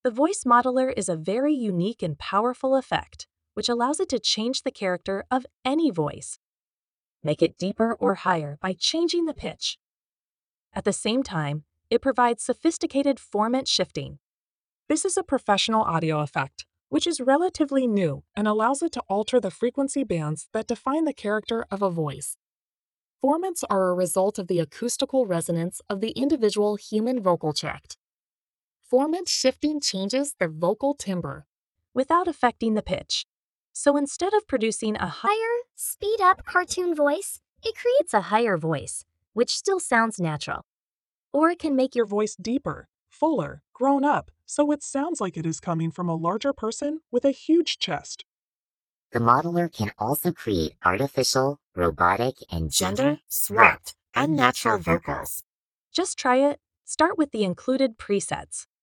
The voice modeler is a very unique and powerful effect, which allows it to change the character of any voice. Make it deeper or higher by changing the pitch. At the same time, it provides sophisticated formant shifting. This is a professional audio effect, which is relatively new and allows it to alter the frequency bands that define the character of a voice. Formants are a result of the acoustical resonance of the individual human vocal tract. Formant shifting changes the vocal timbre without affecting the pitch. So instead of producing a higher, speed-up cartoon voice, it creates a higher voice, which still sounds natural. Or it can make your voice deeper, fuller, grown up, so it sounds like it is coming from a larger person with a huge chest. The modeler can also create artificial, robotic, and gender-swapped, unnatural vocals. Just try it. Start with the included presets.